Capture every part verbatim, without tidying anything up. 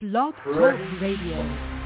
Blog Talk Radio.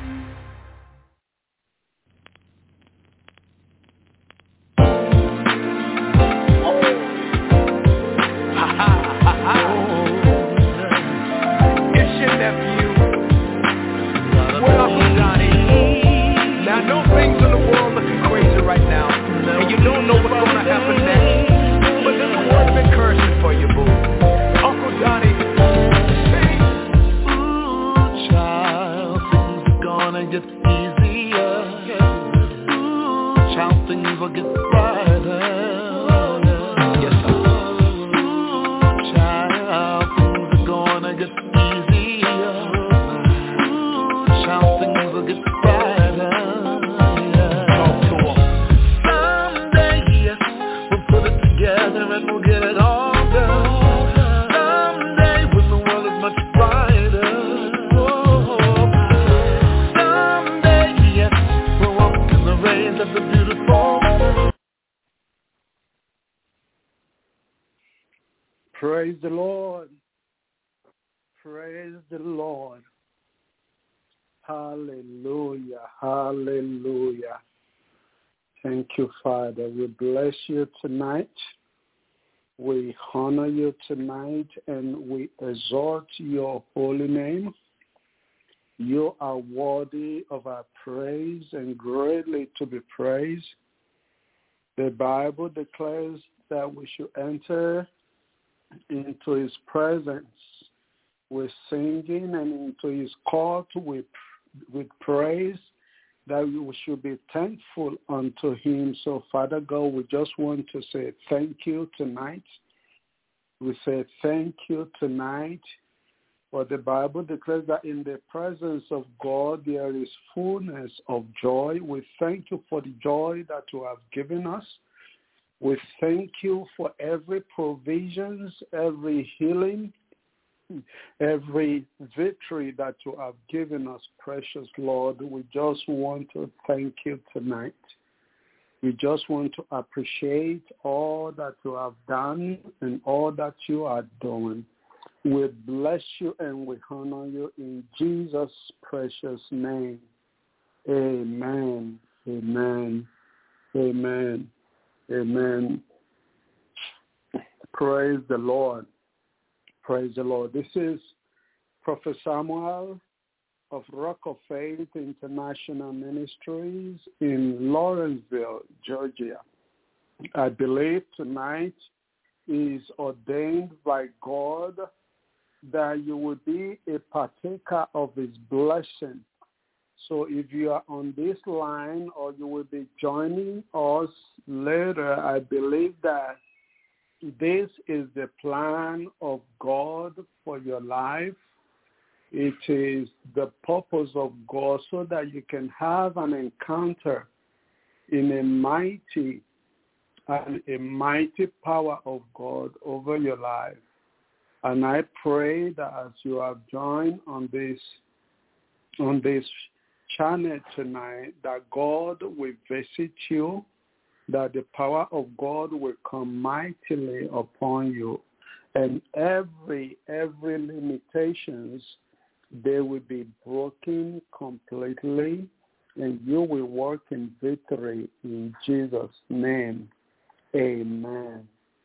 Praise the Lord. Praise the Lord. Hallelujah. Hallelujah. Thank you, Father. We bless you tonight. We honor you tonight, and we exalt your holy name. You are worthy of our praise and greatly to be praised. The Bible declares that we should enter into his presence with singing and into his court with with praise, that we should be thankful unto him. So, Father God, we just want to say thank you tonight. We say thank you tonight, for the Bible declares that in the presence of God there is fullness of joy. We thank you for the joy that you have given us. We thank you for every provisions, every healing, every victory that you have given us, precious Lord. We just want to thank you tonight. We just want to appreciate all that you have done and all that you are doing. We bless you and we honor you in Jesus' precious name. Amen. Amen. Amen. Amen. Praise the Lord. Praise the Lord. This is Prophet Samuel of Rock of Faith International Ministries in Lawrenceville, Georgia. I believe tonight is ordained by God that you will be a partaker of his blessing. So if you are on this line or you will be joining us later, I believe that this is the plan of God for your life. It is the purpose of God so that you can have an encounter in a mighty and a mighty power of God over your life. And I pray that as you have joined on this on this channel tonight, that God will visit you, that the power of God will come mightily upon you, and every every limitations, they will be broken completely, and you will walk in victory in Jesus' name. Amen.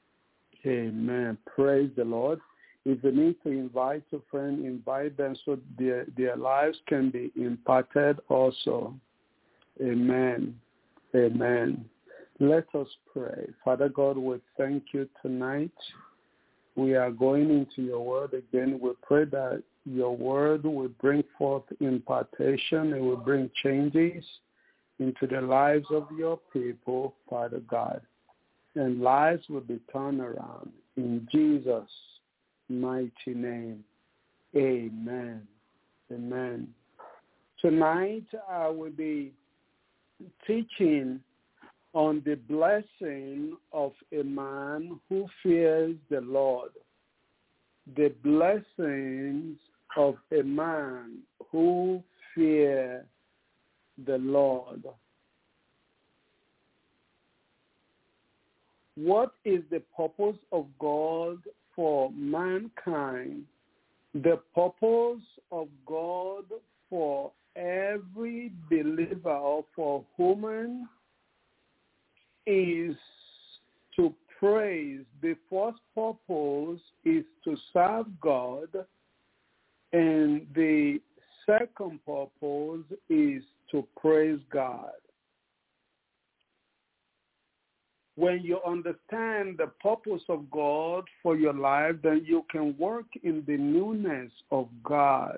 Amen. Praise the Lord. If you need to invite a friend, invite them so their, their lives can be imparted also. Amen. Amen. Let us pray. Father God, we thank you tonight. We are going into your word again. We pray that your word will bring forth impartation. It will bring changes into the lives of your people, Father God. And lives will be turned around. In Jesus' mighty name. Amen. Amen. Tonight I will be teaching on the blessing of a man who fears the Lord. The blessings of a man who fears the Lord. What is the purpose of God for mankind? The purpose of God believer or for human is to praise. The first purpose is to serve God, and the second purpose is to praise God. When you understand the purpose of God for your life, then you can work in the newness of God.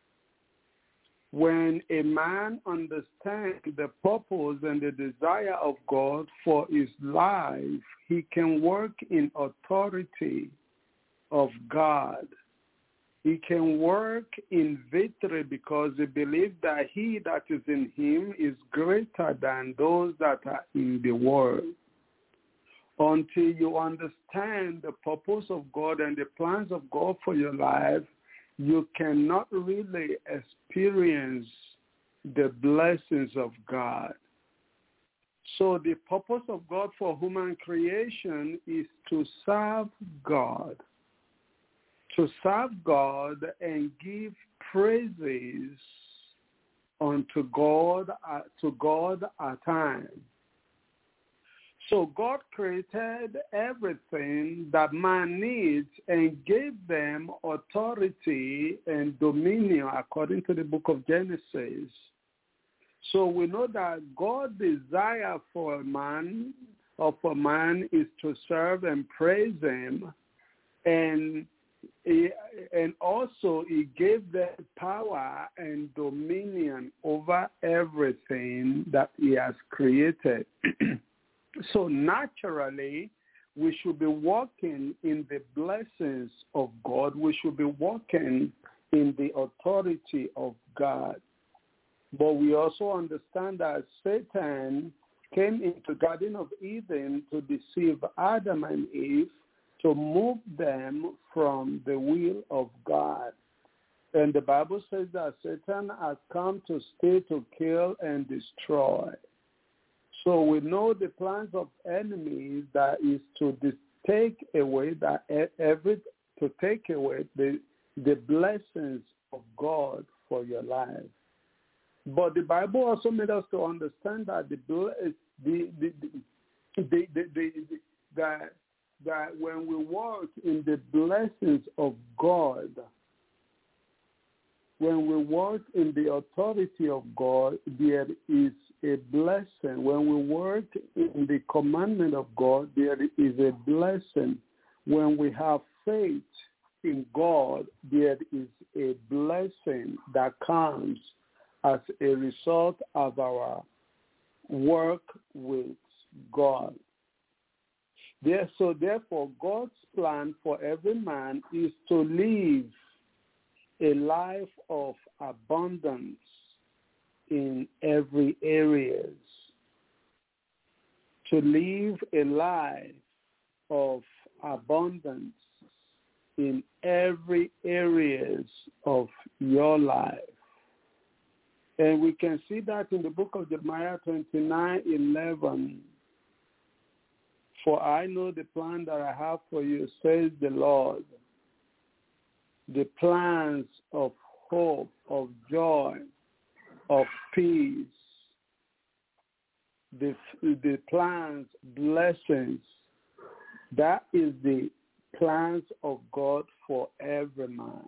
When a man understands the purpose and the desire of God for his life, he can work in authority of God. He can work in victory because he believes that he that is in him is greater than those that are in the world. Until you understand the purpose of God and the plans of God for your life, you cannot really experience the blessings of God. So the purpose of God for human creation is to serve God. To serve God and give praises unto God, uh, to God at times. So God created everything that man needs and gave them authority and dominion according to the book of Genesis. So we know that God's desire for a man or for man is to serve and praise him, and he, and also he gave them power and dominion over everything that he has created. So naturally, we should be walking in the blessings of God. We should be walking in the authority of God. But we also understand that Satan came into Garden of Eden to deceive Adam and Eve, to move them from the will of God. And the Bible says that Satan has come to steal, to kill, and destroy. So we know the plans of enemies, that is to take away that every to take away the the blessings of God for your life. But the Bible also made us to understand that the the the the, the, the, the, the that that when we walk in the blessings of God, when we walk in the authority of God, there is a blessing. When we work in the commandment of God, there is a blessing. When we have faith in God, there is a blessing that comes as a result of our work with God. There, so therefore, God's plan for every man is to live a life of abundance in every areas, to live a life of abundance in every areas of your life. And we can see that in the book of Jeremiah twenty-nine eleven. For I know the plan that I have for you, says the Lord, the plans of hope, of joy, of peace, the, the plans, blessings. That is the plans of God for every man.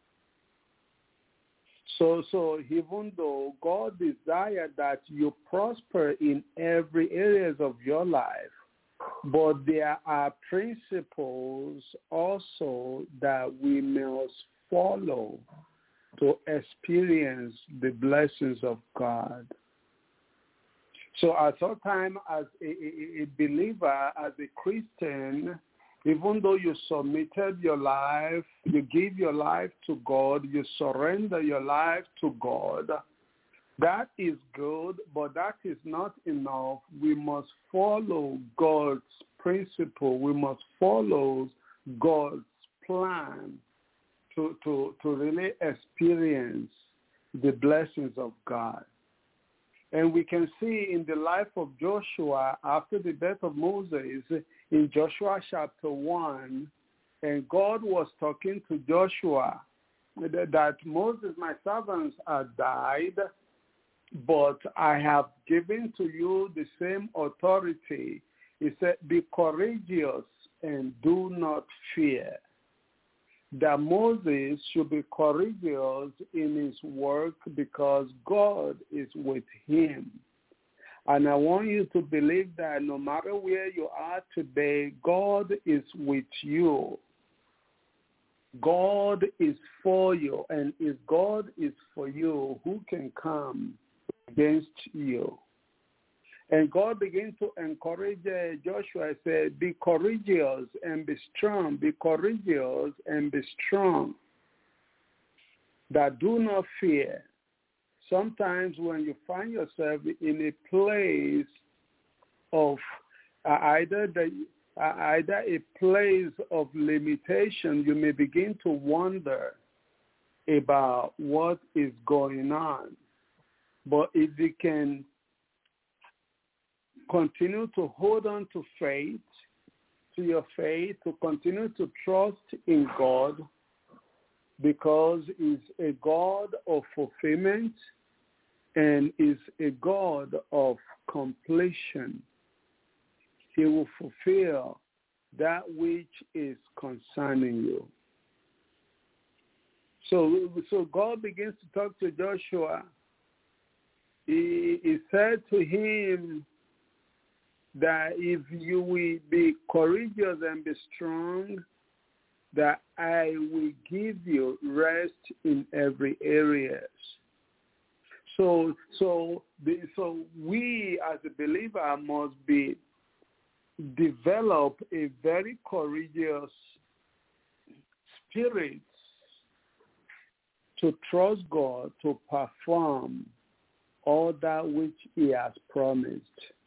So, so even though God desires that you prosper in every areas of your life, but there are principles also that we must follow to experience the blessings of God. So at some time, as a, a, a believer, as a Christian, even though you submitted your life, you give your life to God, you surrender your life to God, that is good, but that is not enough. We must follow God's principle. We must follow God's plan to, to, to really experience the blessings of God. And we can see in the life of Joshua, after the death of Moses, in Joshua chapter one, and God was talking to Joshua that Moses, my servants, had died, but I have given to you the same authority. He said, be courageous and do not fear. That Moses should be courageous in his work because God is with him. And I want you to believe that no matter where you are today, God is with you. God is for you. And if God is for you, who can come against you? And God began to encourage uh, Joshua, said, be courageous and be strong. Be courageous and be strong. That do not fear. Sometimes when you find yourself in a place of uh, either the uh, either a place of limitation, you may begin to wonder about what is going on. But if you can continue to hold on to faith, to your faith, to continue to trust in God, because He's a God of fulfillment and is a God of completion. He will fulfill that which is concerning you. So, so God begins to talk to Joshua. He, he said to him that if you will be courageous and be strong, that I will give you rest in every area. So, so, the, so we as a believer must be develop a very courageous spirit to trust God to perform all that which He has promised.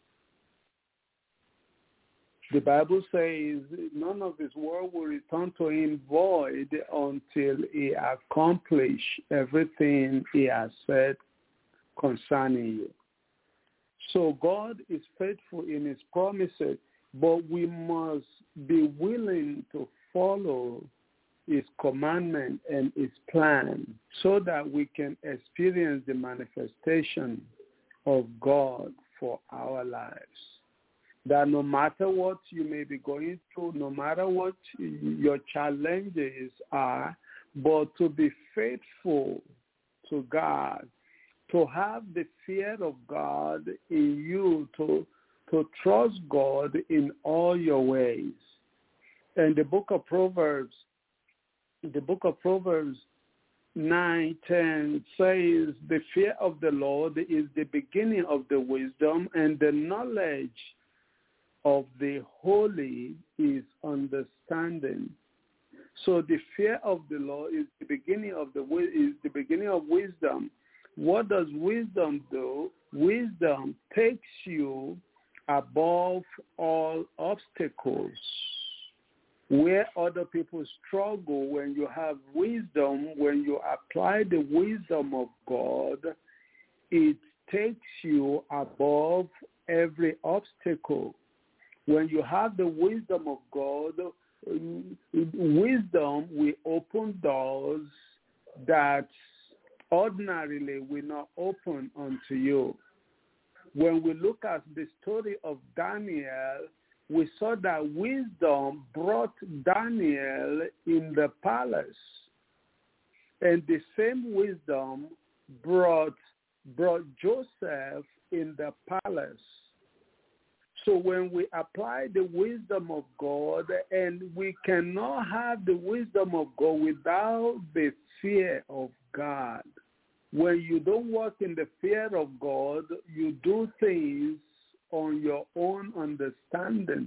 The Bible says none of His word will return to Him void until He accomplish everything He has said concerning you. So God is faithful in His promises, but we must be willing to follow His commandment and His plan so that we can experience the manifestation of God for our lives. That no matter what you may be going through, no matter what your challenges are, but to be faithful to God, to have the fear of God in you, to, to trust God in all your ways. And the book of Proverbs, the book of Proverbs nine ten says, the fear of the Lord is the beginning of the wisdom, and the knowledge of the holy is understanding. So the fear of the Lord is the beginning of the is the beginning of wisdom. What does wisdom do? Wisdom takes you above all obstacles. Where other people struggle, when you have wisdom, when you apply the wisdom of God, it takes you above every obstacle. When you have the wisdom of God, wisdom will open doors that ordinarily will not open unto you. When we look at the story of Daniel, we saw that wisdom brought Daniel in the palace. And the same wisdom brought, brought Joseph in the palace. So when we apply the wisdom of God, and we cannot have the wisdom of God without the fear of God. When you don't walk in the fear of God, you do things on your own understanding.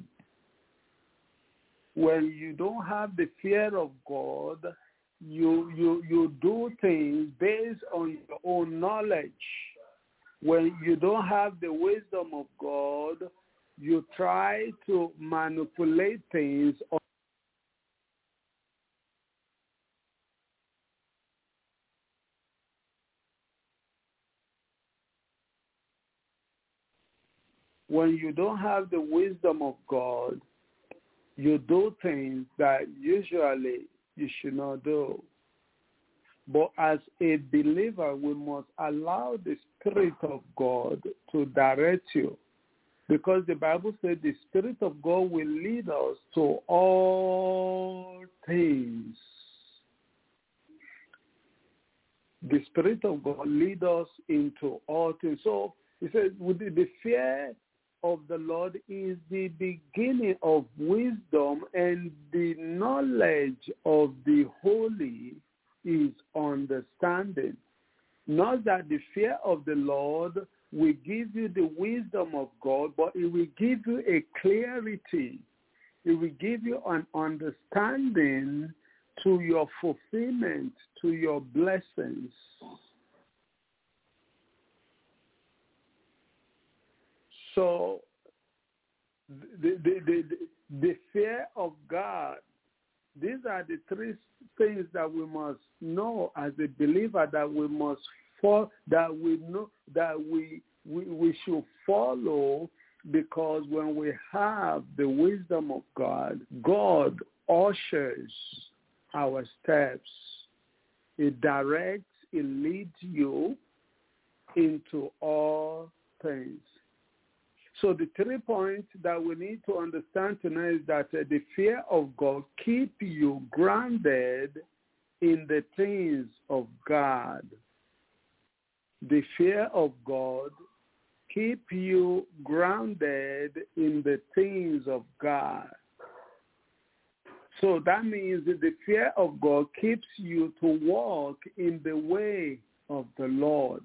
When you don't have the fear of God, you you you do things based on your own knowledge. When you don't have the wisdom of God, you try to manipulate things. When you don't have the wisdom of God, you do things that usually you should not do. But as a believer, we must allow the Spirit of God to direct you. Because the Bible says the Spirit of God will lead us to all things. The Spirit of God lead us into all things. So he says, with the, the fear of the Lord is the beginning of wisdom, and the knowledge of the holy is understanding. Not that the fear of the Lord will give you the wisdom of God, but it will give you a clarity. It will give you an understanding to your fulfillment, to your blessings. So the, the, the, the fear of God, these are the three things that we must know as a believer, that we must follow, that we know, that we, we we should follow, because when we have the wisdom of God, God ushers our steps. It directs, it leads you into all things. So the three points that we need to understand tonight is that uh, the fear of God keep you grounded in the things of God. The fear of God keep you grounded in the things of God. So that means that the fear of God keeps you to walk in the way of the Lord.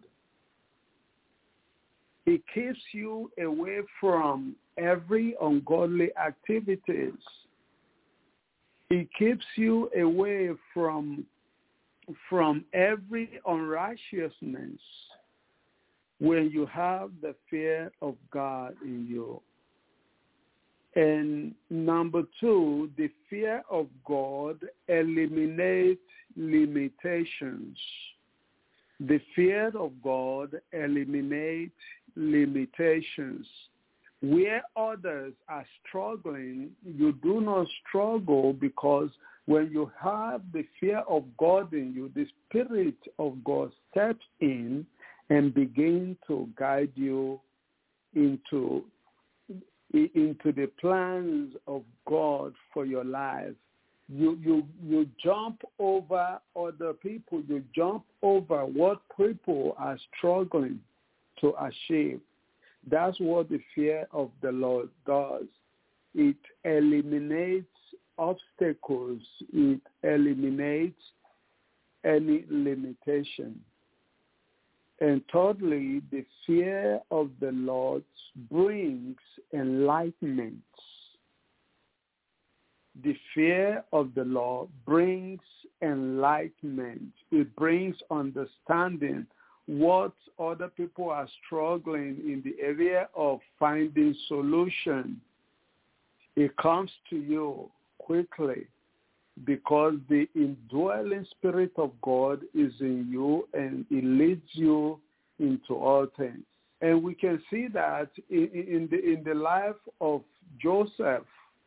It keeps you away from every ungodly activities. It keeps you away from, from every unrighteousness when you have the fear of God in you. And number two, the fear of God eliminates limitations. The fear of God eliminates limitations. Where others are struggling, you do not struggle, because when you have the fear of God in you, the Spirit of God steps in and begins to guide you into, into the plans of God for your life. You, you, you jump over other people. You jump over what people are struggling to achieve. That's what the fear of the Lord does. It eliminates obstacles. It eliminates any limitation. And thirdly, the fear of the Lord brings enlightenment. The fear of the Lord brings enlightenment. It brings understanding. What other people are struggling in the area of finding solution, it comes to you quickly, because the indwelling Spirit of God is in you, and it leads you into all things. And we can see that in, in the in the life of Joseph,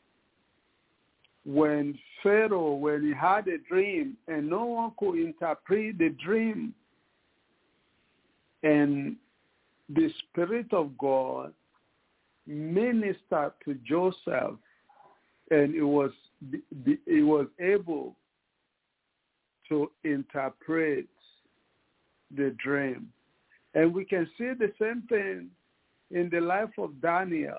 when Pharaoh, when he had a dream and no one could interpret the dream, and the Spirit of God ministered to Joseph, and it was it was able to interpret the dream. And we can see the same thing in the life of Daniel.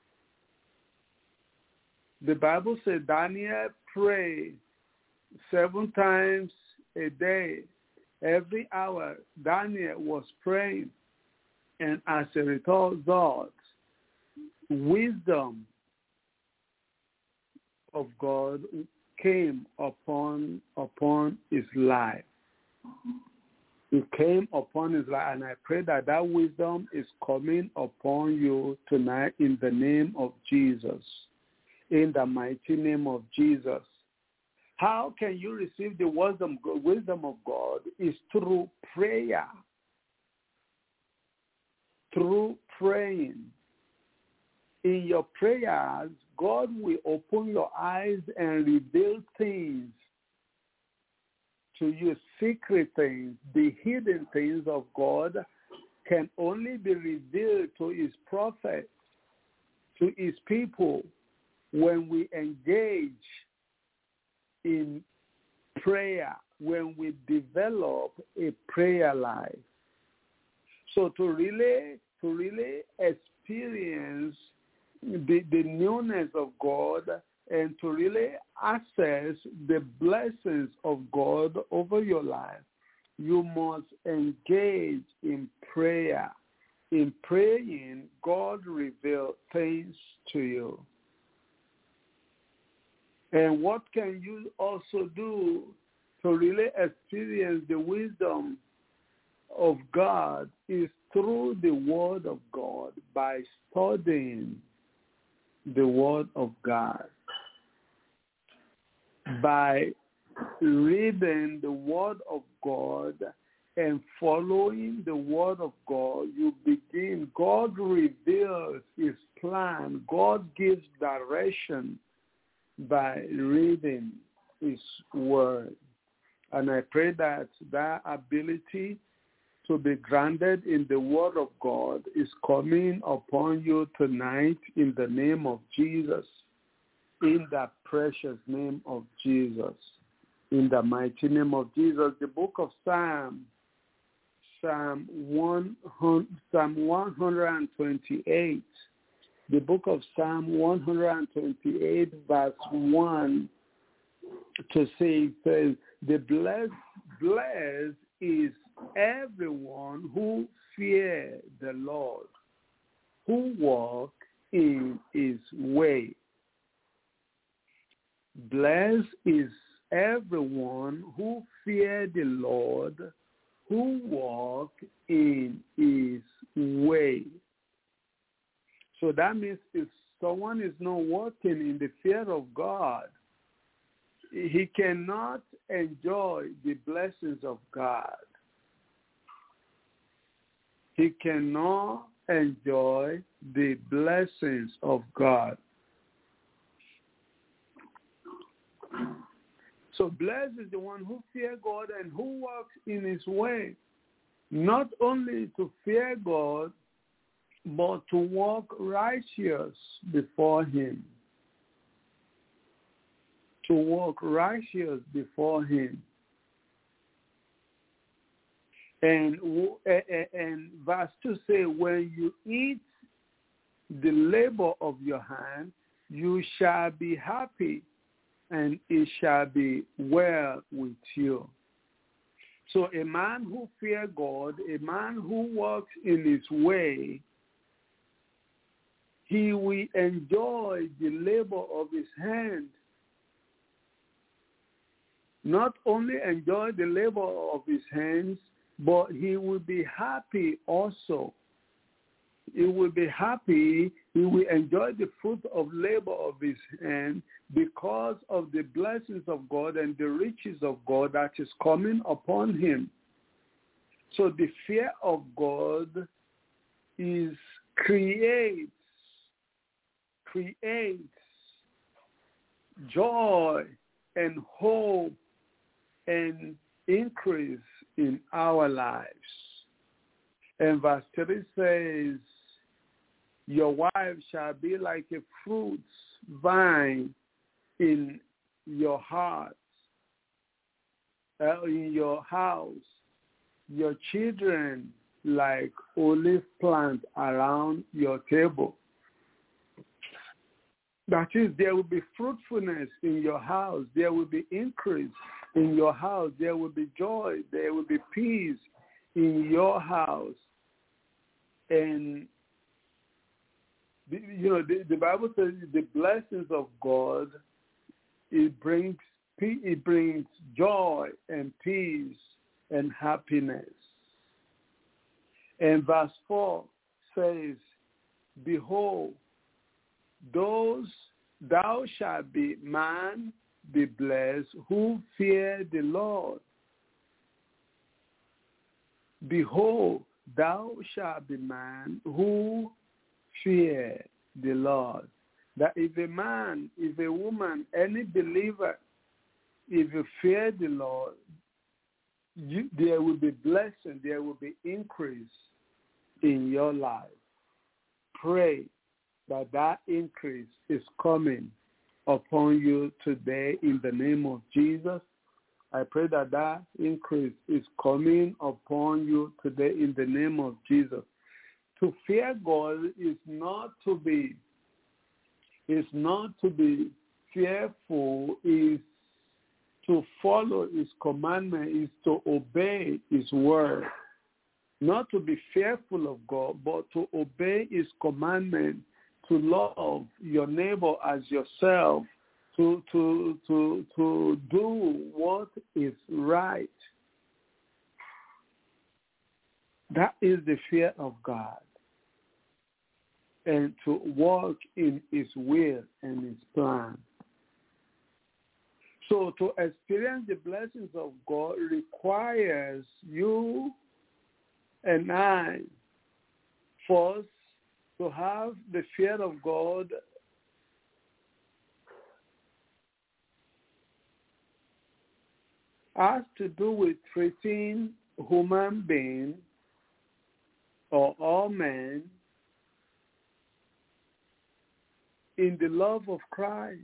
The Bible says Daniel prayed seven times a day. Every hour, Daniel was praying. And as a result, wisdom of God came upon upon his life. It came upon his life, and I pray that that wisdom is coming upon you tonight in the name of Jesus, in the mighty name of Jesus. How can you receive the wisdom, wisdom of God? Is through prayer, through praying. In your prayers, God will open your eyes and reveal things to use secret things, the hidden things of God, can only be revealed to his prophets, to his people, when we engage in prayer, when we develop a prayer life. So to really, to really experience the, the newness of God and to really access the blessings of God over your life, you must engage in prayer. In praying, God reveals things to you. And what can you also do to really experience the wisdom of God is through the Word of God, by studying the Word of God. By reading the Word of God and following the Word of God, you begin, God reveals his plan. God gives direction by reading his Word. And I pray that that ability to be grounded in the Word of God is coming upon you tonight in the name of Jesus, in the precious name of Jesus, in the mighty name of Jesus. The book of Psalm, Psalm one hundred, Psalm one hundred twenty-eight, the book of Psalm one hundred twenty-eight, verse one to say, says, the blessed, blessed is everyone who fears the Lord, who walk in his way. Blessed is everyone who fears the Lord, who walk in his way. So that means if someone is not walking in the fear of God, he cannot enjoy the blessings of God. He cannot enjoy the blessings of God. So blessed is the one who fears God and who walks in his way, not only to fear God, but to walk righteous before him. To walk righteous before him. And, and verse two say, when you eat the labor of your hand, you shall be happy, and it shall be well with you. So a man who fears God, a man who walks in his way, he will enjoy the labor of his hand. Not only enjoy the labor of his hands, but he will be happy also. He will be happy. He will enjoy the fruit of labor of his hand because of the blessings of God and the riches of God that is coming upon him. So the fear of God is creates, creates joy and hope and increase in our lives. And verse three says, your wife shall be like a fruit vine in your heart, uh, in your house, your children like olive plant around your table. That is, there will be fruitfulness in your house. There will be increase in your house. There will be joy. There will be peace in your house. And, you know, the, the Bible says the blessings of God, it brings, it brings joy and peace and happiness. And verse four says, behold, those thou shalt be man be blessed who fear the Lord. Behold, thou shalt be man who fear the Lord. That if a man, if a woman, any believer, if you fear the Lord, you, there will be blessing, there will be increase in your life. Pray that that increase is coming upon you today in the name of Jesus. I pray that that increase is coming upon you today in the name of Jesus. To fear God is not to be, is not to be fearful, is to follow his commandment, is to obey his word. Not to be fearful of God, but to obey his commandment, to love your neighbor as yourself, to to to to do what is right. That is the fear of God. And to walk in his will and his plan. So to experience the blessings of God requires you and I first to have the fear of God has to do with treating human beings or all men in the love of Christ.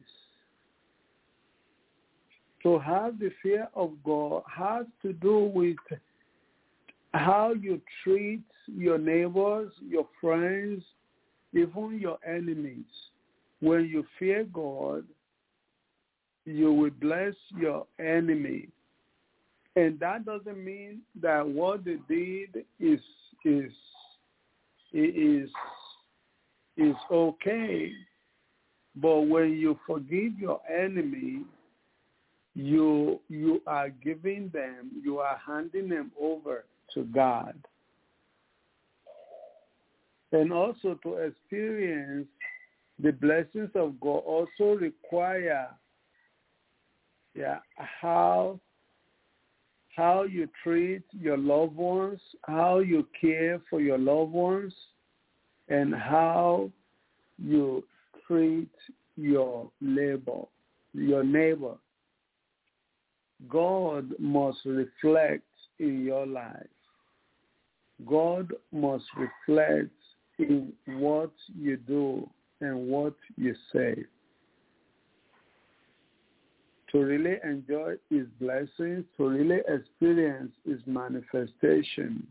To have the fear of God has to do with how you treat your neighbors, your friends, even your enemies. When you fear God, you will bless your enemy. And that doesn't mean that what they did is is is is okay. But when you forgive your enemy, you you are giving them, you are handing them over to God. And also to experience the blessings of God also require yeah, how how you treat your loved ones, how you care for your loved ones, and how you treat your neighbor, your neighbor. God must reflect in your life. God must reflect in what you do and what you say. To really enjoy his blessings, to really experience his manifestation,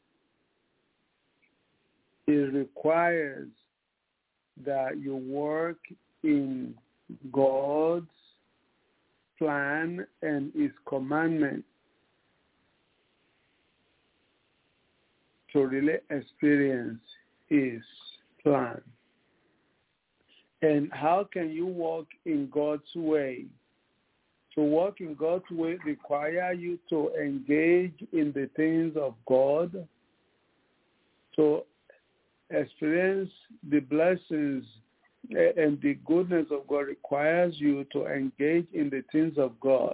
it requires that you work in God's plan and his commandment to really experience his plan. And how can you walk in God's way? To walk in God's way requires you to engage in the things of God, to experience the blessings and the goodness of God requires you to engage in the things of God.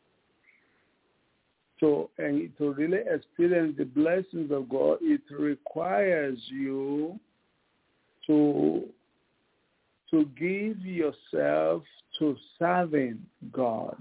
So, and to really experience the blessings of God, it requires you to, to give yourself to serving God.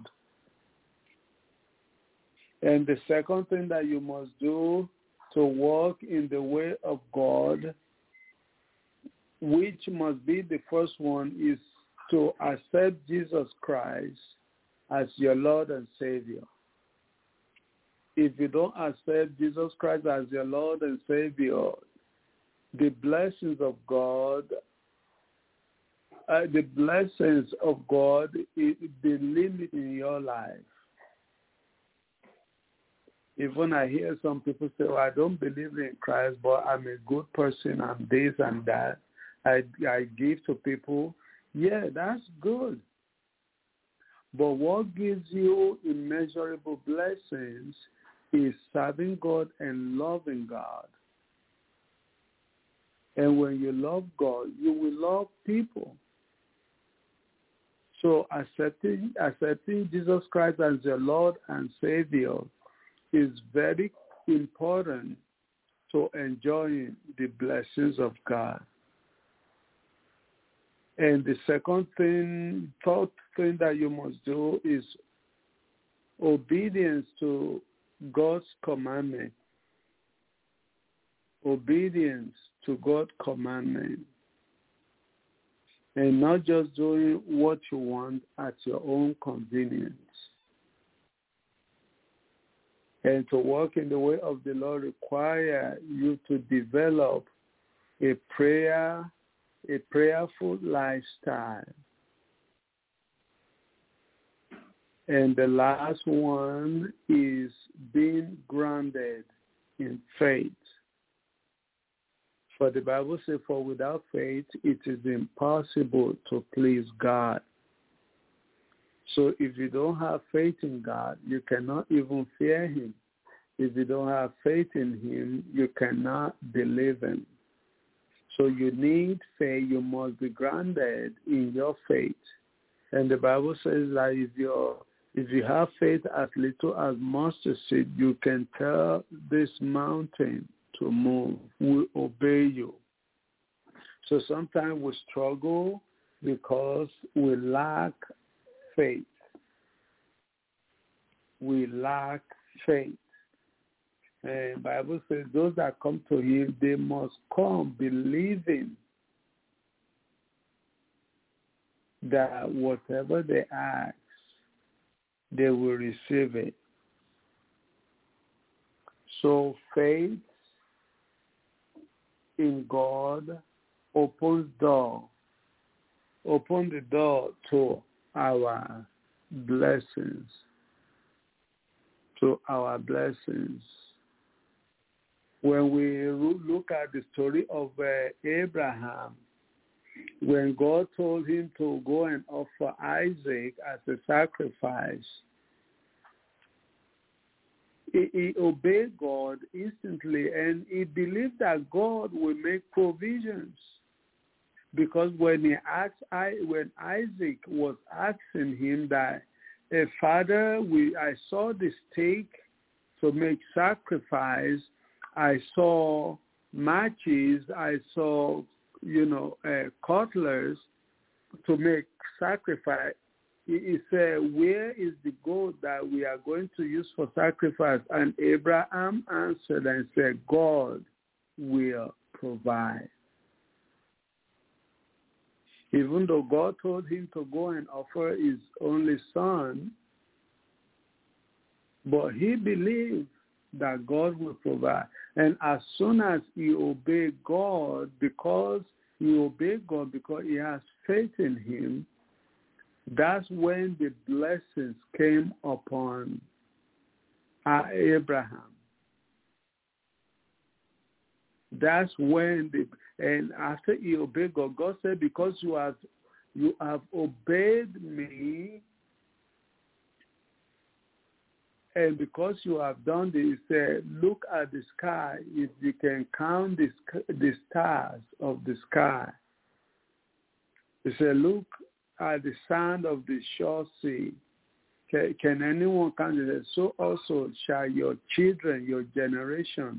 And the second thing that you must do to walk in the way of God, which must be the first one, is to accept Jesus Christ as your Lord and Savior. If you don't accept Jesus Christ as your Lord and Savior, the blessings of God, uh, the blessings of God, is the limit in your life. Even I hear some people say, well, I don't believe in Christ, but I'm a good person, I'm this and that. I, I give to people. Yeah, that's good. But what gives you immeasurable blessings is serving God and loving God. And when you love God, you will love people. So accepting, accepting Jesus Christ as your Lord and Savior is very important to enjoying the blessings of God. And the second thing, third thing that you must do is obedience to God's commandment, obedience to God's commandment, and not just doing what you want at your own convenience. And to walk in the way of the Lord requires you to develop a prayer, a prayerful lifestyle. And the last one is being grounded in faith. For the Bible says, for without faith, it is impossible to please God. So if you don't have faith in God, you cannot even fear him. If you don't have faith in him, you cannot believe him. So you need faith. You must be grounded in your faith. And the Bible says that if you're If you have faith as little as mustard seed, you can tell this mountain to move, will obey you. So sometimes we struggle because we lack faith. We lack faith. And the Bible says those that come to him, they must come believing that whatever they ask, they will receive it. So faith in God opens door, open the door to our blessings, to our blessings. When we look at the story of uh, Abraham, when God told him to go and offer Isaac as a sacrifice, he, he obeyed God instantly, and he believed that God will make provisions. Because when he asked, when Isaac was asking him that, hey, Father, we, I saw the stake to make sacrifice, I saw matches, I saw you know, uh, cutlass to make sacrifice. He, he said, where is the goat that we are going to use for sacrifice? And Abraham answered and said, God will provide. Even though God told him to go and offer his only son, but he believed that God will provide. And as soon as he obeyed God, because he obeyed God because he has faith in him, that's when the blessings came upon Abraham. That's when the, and after he obeyed God, God said, because you have, you have obeyed me, and because you have done this, he said, look at the sky, if you can count the, the stars of the sky. He said, look at the sand of the shore sea. Can, can anyone count it? So also shall your children, your generation,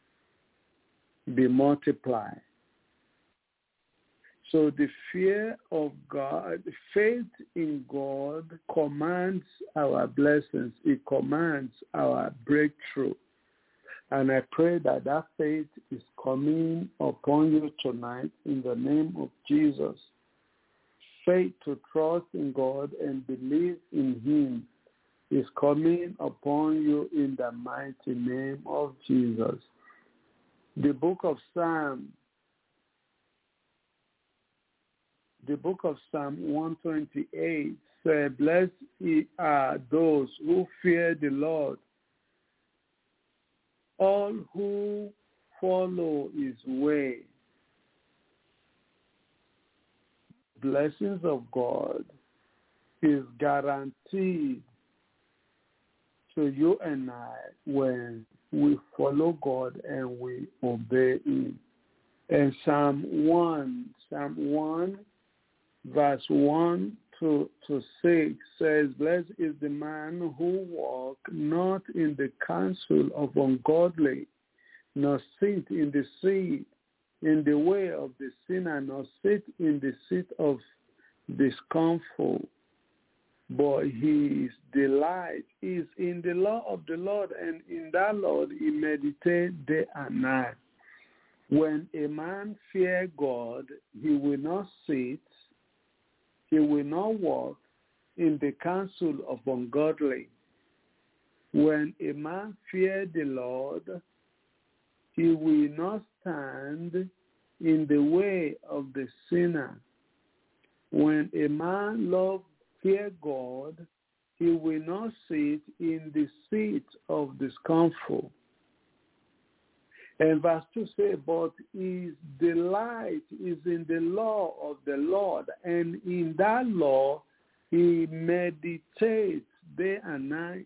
be multiplied. So the fear of God, faith in God commands our blessings. It commands our breakthrough. And I pray that that faith is coming upon you tonight in the name of Jesus. Faith to trust in God and believe in him is coming upon you in the mighty name of Jesus. The book of Psalm The book of Psalm one twenty-eight says, blessed are those who fear the Lord, all who follow his way. Blessings of God is guaranteed to you and I when we follow God and we obey him. And Psalm one, Psalm one, verse one to, to six says, blessed is the man who walk not in the counsel of ungodly, nor sit in the seat, in the way of the sinner, nor sit in the seat of discomfort. but his delight is in the law of the Lord, and in that law he meditates day and night. When a man fears God, he will not sit, he will not walk in the counsel of ungodly. When a man fears the Lord, he will not stand in the way of the sinner. When a man loves fear God, he will not sit in the seat of the scornful. And verse two says, but his delight is in the law of the Lord, and in that law he meditates day and night.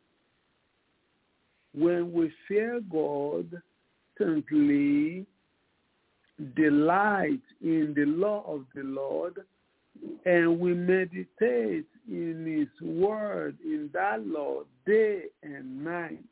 When we fear God, constantly delight in the law of the Lord, and we meditate in his word, in that law, day and night.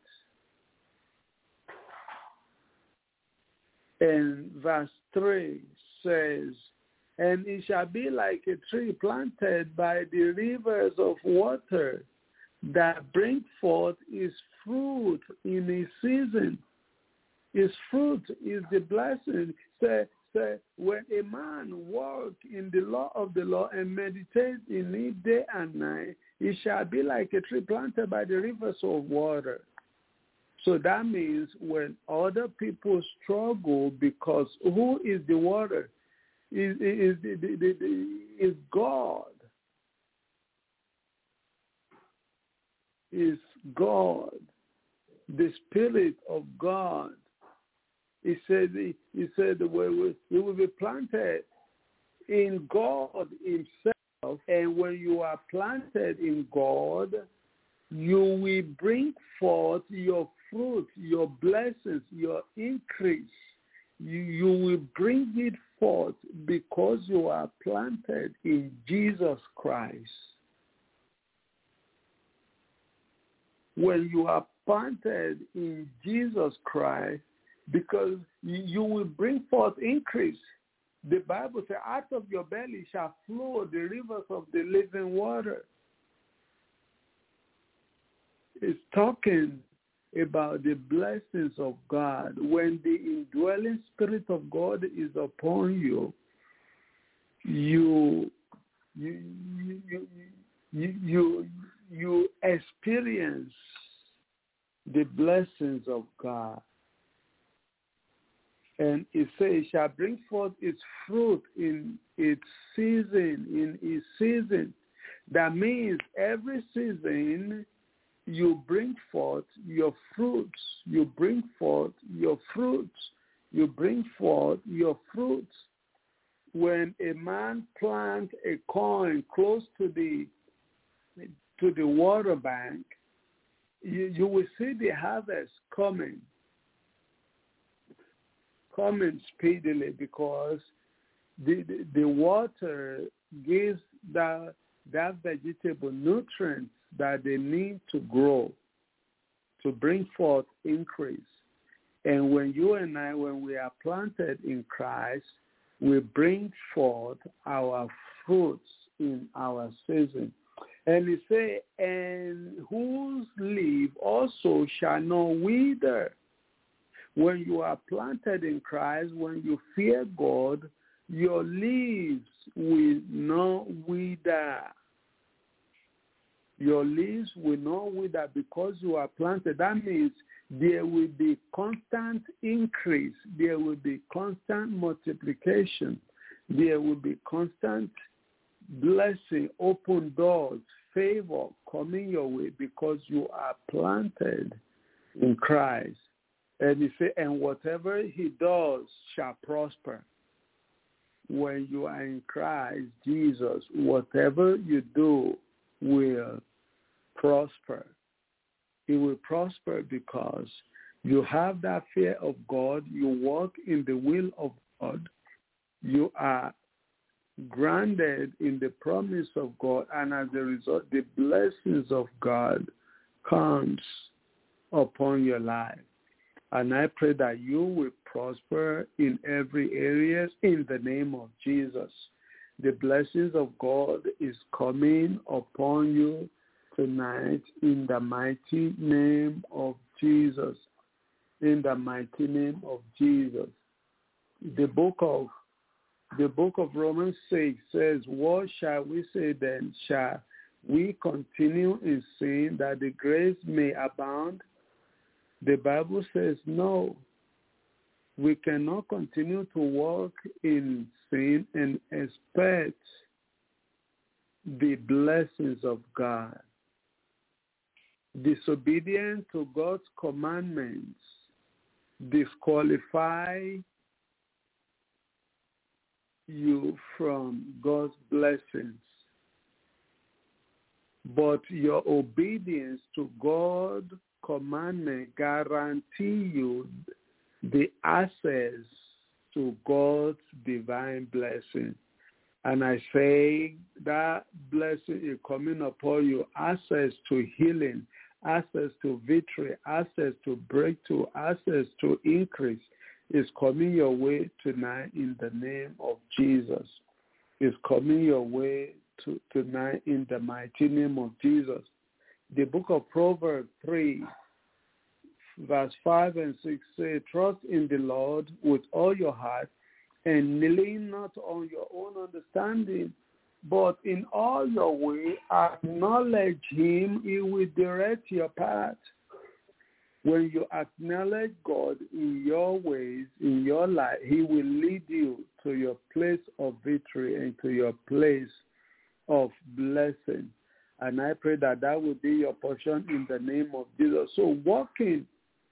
And verse three says, and it shall be like a tree planted by the rivers of water that bring forth its fruit in its season. Its fruit is the blessing. Say, say, when a man walks in the law of the Lord and meditates in it day and night, it shall be like a tree planted by the rivers of water. So that means when other people struggle, because who is the water? Is is the, the, the, the, is God. Is God, the Spirit of God. He said, he said, we will be planted in God himself, and when you are planted in God, you will bring forth your fruit, your blessings, your increase. You, you will bring it forth because you are planted in Jesus Christ. When you are planted in Jesus Christ, because you will bring forth increase. The Bible says, out of your belly shall flow the rivers of the living water. It's talking about the blessings of God. When the indwelling Spirit of God is upon you, you you you you you, you experience the blessings of God. And it says, it shall bring forth its fruit in its season, in its season. That means every season you bring forth your fruits. You bring forth your fruits. You bring forth your fruits. When a man plants a corn close to the to the water bank, you, you will see the harvest coming. Coming speedily, because the, the the water gives that that vegetable nutrients that they need to grow, to bring forth increase. And when you and I, when we are planted in Christ, we bring forth our fruits in our season. And he say, and whose leaf also shall not wither. When you are planted in Christ, when you fear God, your leaves will not wither. Your leaves will not wither because you are planted. That means there will be constant increase. There will be constant multiplication. There will be constant blessing, open doors, favor coming your way because you are planted in Christ. And he said, and whatever he does shall prosper. When you are in Christ Jesus, whatever you do will prosper. It will prosper because you have that fear of God. You walk in the will of God. You are grounded in the promise of God. And as a result, the blessings of God comes upon your life. And I pray that you will prosper in every area in the name of Jesus. The blessings of God is coming upon you tonight in the mighty name of Jesus. In the mighty name of Jesus. The book of the book of Romans six says, what shall we say then? Shall we continue in sin that the grace may abound? The Bible says no. We cannot continue to walk in sin and expect the blessings of God. Disobedience to God's commandments disqualify you from God's blessings. But your obedience to God's commandment guarantee you the access to God's divine blessing. And I say that blessing is coming upon you, access to healing, access to victory, access to breakthrough, access to increase is coming your way tonight in the name of Jesus. Is coming your way to, tonight in the mighty name of Jesus. The book of Proverbs three, verse five and six say, trust in the Lord with all your heart and lean not on your own understanding, but in all your way acknowledge him, he will direct your path. When you acknowledge God in your ways, in your life, he will lead you to your place of victory and to your place of blessing. And I pray that that will be your portion in the name of Jesus. So walking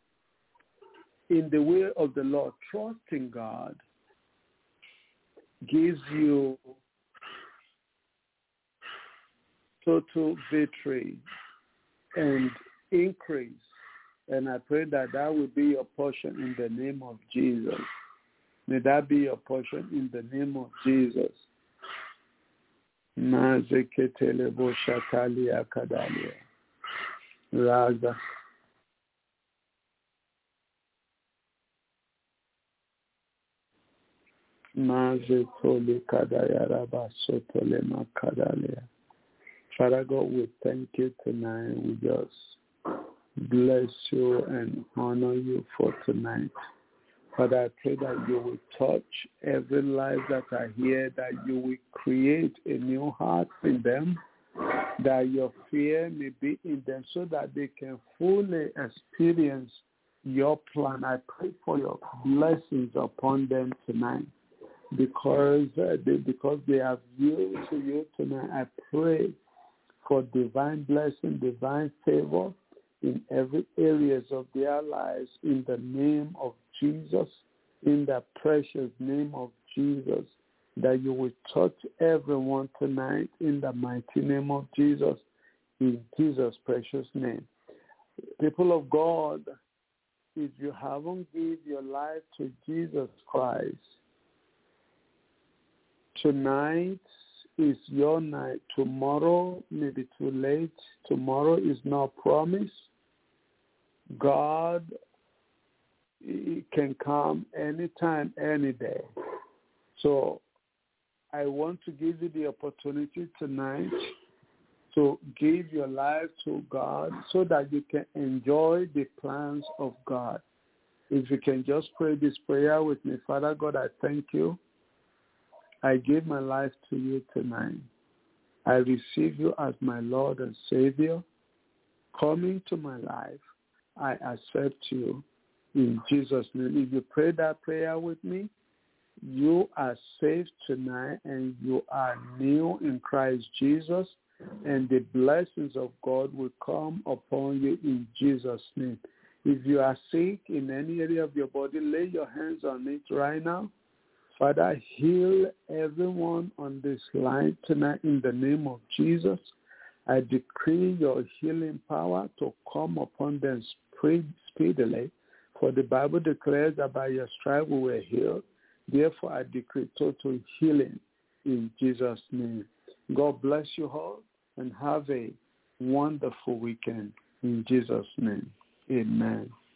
in the way of the Lord, trusting God, gives you total victory and increase. And I pray that that will be your portion in the name of Jesus. May that be your portion in the name of Jesus. Mazeketelebo shatalia kadalia. Raga. Mazetoli kadaya raba sotole makadalia. Father God, we thank you tonight. We just bless you and honor you for tonight. Father, I pray that you will touch every life that are here, that you will create a new heart in them, that your fear may be in them so that they can fully experience your plan. I pray for your blessings upon them tonight because, uh, they, because they have yielded to you tonight. I pray for divine blessing, divine favor in every areas of their lives in the name of Jesus, in the precious name of Jesus, that you will touch everyone tonight in the mighty name of Jesus, in Jesus' precious name. People of God, if you haven't given your life to Jesus Christ, tonight is your night. Tomorrow may be too late. Tomorrow is not promised. God can come anytime, any day. So I want to give you the opportunity tonight to give your life to God so that you can enjoy the plans of God. If you can just pray this prayer with me. Father God, I thank you. I give my life to you tonight. I receive you as my Lord and Savior. Come into my life. I accept you in Jesus' name. If you pray that prayer with me, you are saved tonight and you are new in Christ Jesus, and the blessings of God will come upon you in Jesus' name. If you are sick in any area of your body, lay your hands on it right now. Father, heal everyone on this line tonight in the name of Jesus. I decree your healing power to come upon them speedily, for the Bible declares that by your stripes we were healed. Therefore, I decree total healing in Jesus' name. God bless you all and have a wonderful weekend in Jesus' name. Amen.